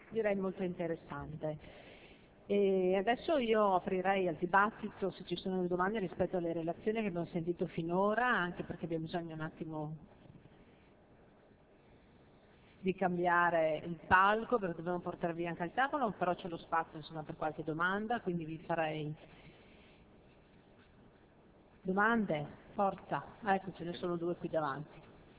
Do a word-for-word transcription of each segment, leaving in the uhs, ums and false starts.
direi molto interessante. E adesso io aprirei al dibattito se ci sono delle domande rispetto alle relazioni che abbiamo sentito finora, anche perché abbiamo bisogno un attimo di cambiare il palco, perché dobbiamo portare via anche il tavolo, però c'è lo spazio insomma, per qualche domanda, quindi vi farei domande, forza, ecco ce ne sono due qui davanti.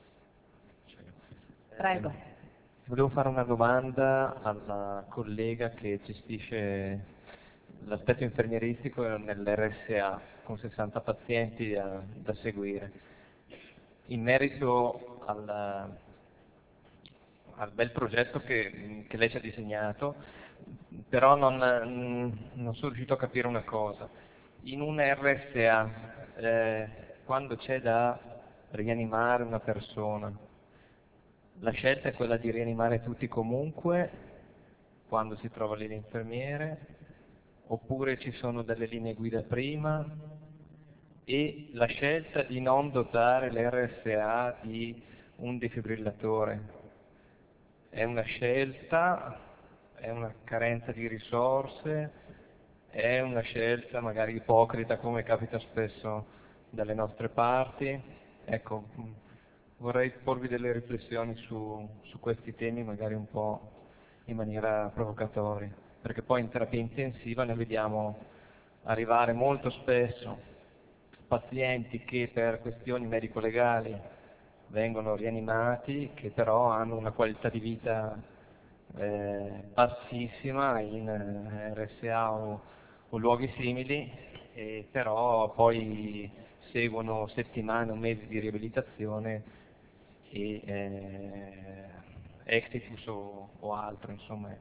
Prego. Eh, volevo fare una domanda alla collega che gestisce l'aspetto infermieristico nell'R S A con sessanta pazienti da, da seguire. In merito al, al bel progetto che, che lei ci ha disegnato, però non, non sono riuscito a capire una cosa. In un R S A, eh, quando c'è da rianimare una persona, la scelta è quella di rianimare tutti comunque, quando si trova lì l'infermiere, oppure ci sono delle linee guida prima, e la scelta di non dotare l'R S A di un defibrillatore è una scelta, è una carenza di risorse, è una scelta magari ipocrita come capita spesso dalle nostre parti. Ecco, vorrei porvi delle riflessioni su, su questi temi magari un po' in maniera provocatoria, perché poi in terapia intensiva ne vediamo arrivare molto spesso pazienti che per questioni medico-legali vengono rianimati, che però hanno una qualità di vita eh, bassissima in eh, R S A o, o luoghi simili, e però poi seguono settimane o mesi di riabilitazione e eh, exitus o, o altro, insomma.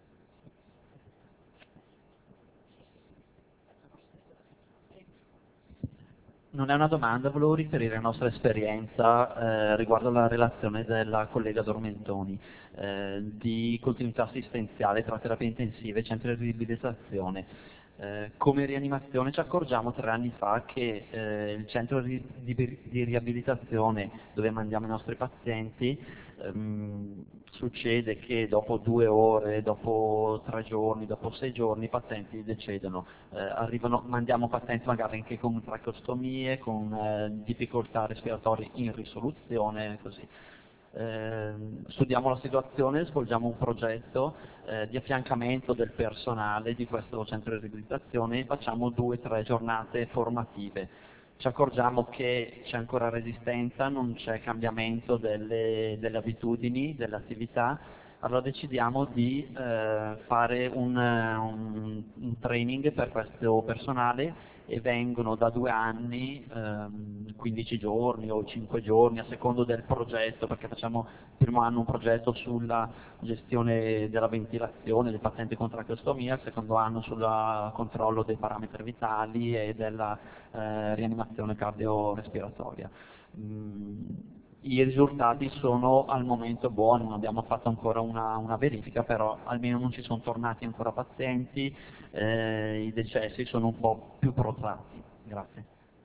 Non è una domanda, volevo riferire la nostra esperienza eh, riguardo alla relazione della collega Dormentoni eh, di continuità assistenziale tra terapie intensive e centri di riabilitazione. Eh, come rianimazione ci accorgiamo tre anni fa che eh, il centro di, di, di riabilitazione dove mandiamo i nostri pazienti ehm, succede che dopo due ore, dopo tre giorni, dopo sei giorni i pazienti decedono. Eh, arrivano, mandiamo pazienti magari anche con tracheostomie, con eh, difficoltà respiratorie in risoluzione, così. Eh, studiamo la situazione, svolgiamo un progetto eh, di affiancamento del personale di questo centro di riabilitazione e facciamo due o tre giornate formative. Ci accorgiamo che c'è ancora resistenza, non c'è cambiamento delle, delle abitudini, delle attività, allora decidiamo di eh, fare un, un, un training per questo personale e vengono da due anni, ehm, quindici giorni o cinque giorni a secondo del progetto, perché facciamo il primo anno un progetto sulla gestione della ventilazione del paziente con tracheostomia, il secondo anno sul controllo dei parametri vitali e della eh, rianimazione cardiorespiratoria. Mm, I risultati sono al momento buoni, non abbiamo fatto ancora una, una verifica, però almeno non ci sono tornati ancora pazienti, eh, i decessi sono un po' più protratti. Grazie.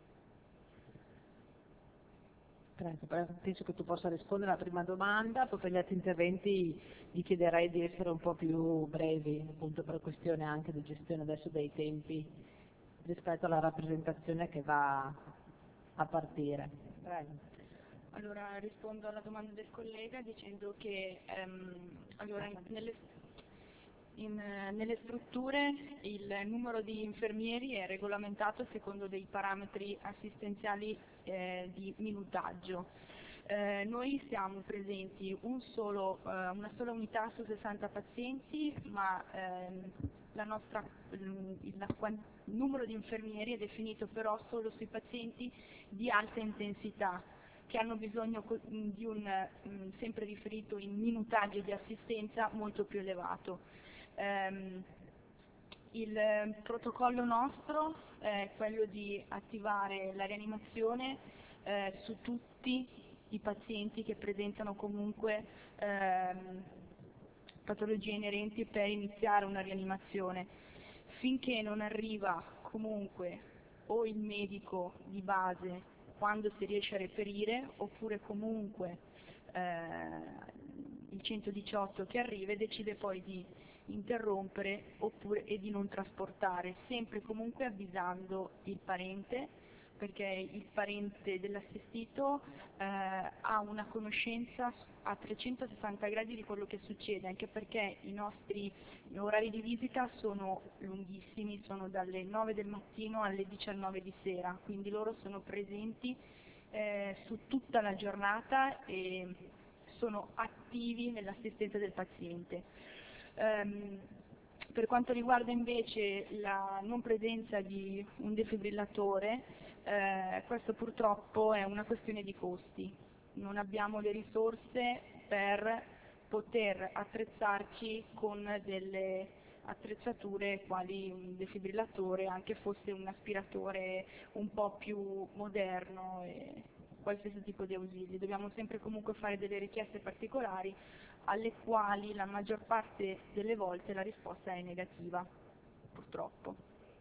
Prego, penso che tu possa rispondere alla prima domanda, poi per gli altri interventi gli chiederei di essere un po' più brevi, appunto per questione anche di gestione adesso dei tempi rispetto alla rappresentazione che va a partire. Prego. Allora rispondo alla domanda del collega dicendo che ehm, allora, nelle, in, nelle strutture il numero di infermieri è regolamentato secondo dei parametri assistenziali eh, di minutaggio. Eh, noi siamo presenti un solo, eh, una sola unità su sessanta pazienti, ma ehm, la nostra, il, il numero di infermieri è definito però solo sui pazienti di alta intensità, che hanno bisogno di un, sempre riferito in minutaggio di assistenza molto più elevato. Um, il protocollo nostro è quello di attivare la rianimazione eh, su tutti i pazienti che presentano comunque ehm, patologie inerenti per iniziare una rianimazione. Finché non arriva comunque o il medico di base quando si riesce a reperire, oppure comunque eh, il centodiciotto che arriva e decide poi di interrompere oppure, e di non trasportare, sempre comunque avvisando il parente, perché il parente dell'assistito eh, ha una conoscenza a trecentosessanta gradi di quello che succede, anche perché i nostri orari di visita sono lunghissimi, sono dalle nove del mattino alle diciannove di sera, quindi loro sono presenti eh, su tutta la giornata e sono attivi nell'assistenza del paziente. Um, per quanto riguarda invece la non presenza di un defibrillatore, eh, questo purtroppo è una questione di costi. Non abbiamo le risorse per poter attrezzarci con delle attrezzature quali un defibrillatore, anche fosse un aspiratore un po' più moderno e qualsiasi tipo di ausili. Dobbiamo sempre comunque fare delle richieste particolari alle quali la maggior parte delle volte la risposta è negativa, purtroppo.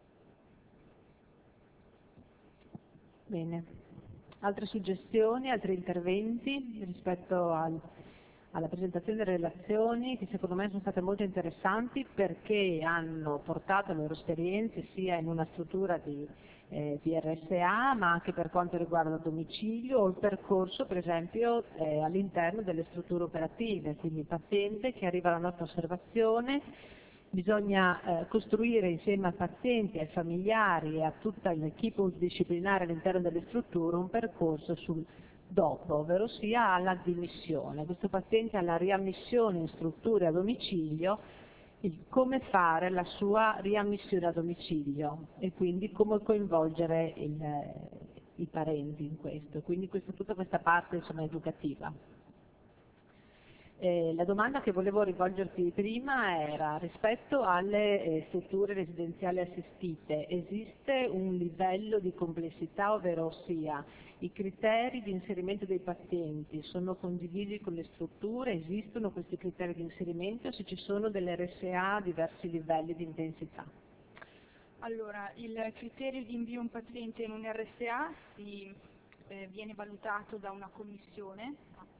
Bene. Altre suggestioni, altri interventi rispetto al, alla presentazione delle relazioni, che secondo me sono state molto interessanti perché hanno portato le loro esperienze sia in una struttura di eh, P R S A, ma anche per quanto riguarda il domicilio o il percorso, per esempio, eh, all'interno delle strutture operative, quindi il paziente che arriva alla nostra osservazione. Bisogna eh, costruire insieme al paziente, ai familiari e a tutta l'equipe multidisciplinare all'interno delle strutture un percorso sul dopo, ovvero sia alla dimissione. Questo paziente alla riammissione in strutture a domicilio, il come fare la sua riammissione a domicilio e quindi come coinvolgere il, i parenti in questo. Quindi questa, tutta questa parte insomma, educativa. Eh, la domanda che volevo rivolgerti prima era rispetto alle eh, strutture residenziali assistite, esiste un livello di complessità, ovvero sia i criteri di inserimento dei pazienti sono condivisi con le strutture, esistono questi criteri di inserimento o se ci sono delle R S A a diversi livelli di intensità? Allora, il criterio di invio un paziente in un R S A si, eh, viene valutato da una commissione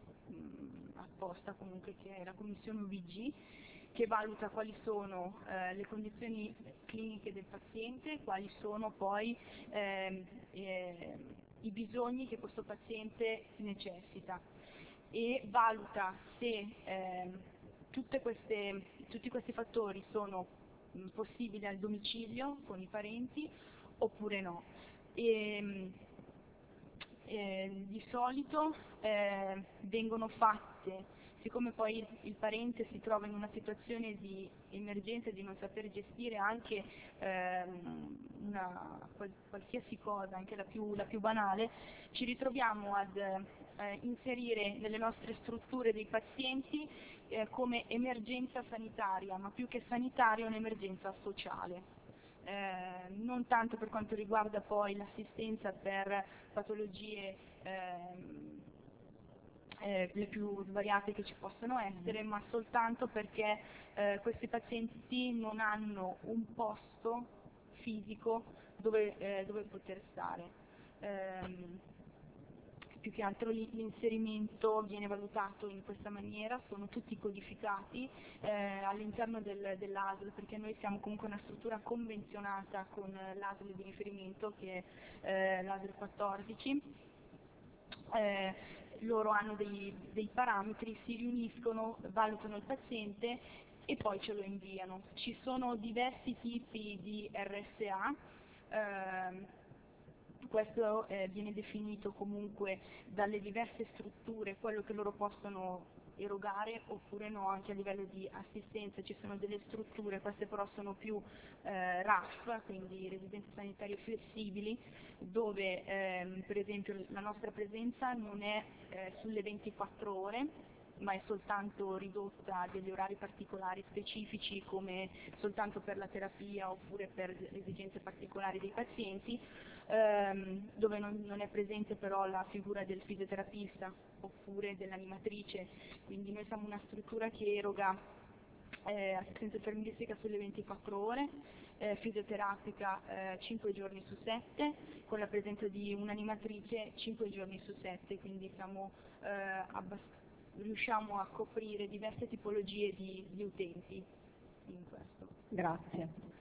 apposta comunque che è la commissione U V G, che valuta quali sono eh, le condizioni cliniche del paziente, quali sono poi eh, eh, i bisogni che questo paziente necessita e valuta se eh, tutte queste, tutti questi fattori sono mh, possibili al domicilio con i parenti oppure no. E, Eh, di solito eh, vengono fatte, siccome poi il, il parente si trova in una situazione di emergenza e di non saper gestire anche ehm, una, qual, qualsiasi cosa, anche la più, la più banale, ci ritroviamo ad eh, inserire nelle nostre strutture dei pazienti eh, come emergenza sanitaria, ma più che sanitaria un'emergenza sociale. Eh, non tanto per quanto riguarda poi l'assistenza per patologie ehm, eh, le più svariate che ci possono essere, ma soltanto perché eh, questi pazienti non hanno un posto fisico dove, eh, dove poter stare. Eh, più che altro l'inserimento viene valutato in questa maniera, sono tutti codificati eh, all'interno del, dell'A S L, perché noi siamo comunque una struttura convenzionata con l'A S L di riferimento che è eh, l'A S L quattordici. Eh, loro hanno dei, dei parametri, si riuniscono, valutano il paziente e poi ce lo inviano. Ci sono diversi tipi di R S A. Eh, Questo eh, viene definito comunque dalle diverse strutture, quello che loro possono erogare oppure no, anche a livello di assistenza. Ci sono delle strutture, queste però sono più eh, R A F, quindi residenze sanitarie flessibili, dove ehm, per esempio la nostra presenza non è eh, sulle ventiquattro ore, ma è soltanto ridotta a degli orari particolari specifici come soltanto per la terapia oppure per le esigenze particolari dei pazienti, ehm, dove non, non è presente però la figura del fisioterapista oppure dell'animatrice, quindi noi siamo una struttura che eroga eh, assistenza infermieristica sulle ventiquattro ore, eh, fisioterapica eh, cinque giorni su sette, con la presenza di un'animatrice cinque giorni su sette, quindi siamo eh, abbastanza riusciamo a coprire diverse tipologie di, di utenti in questo. Grazie.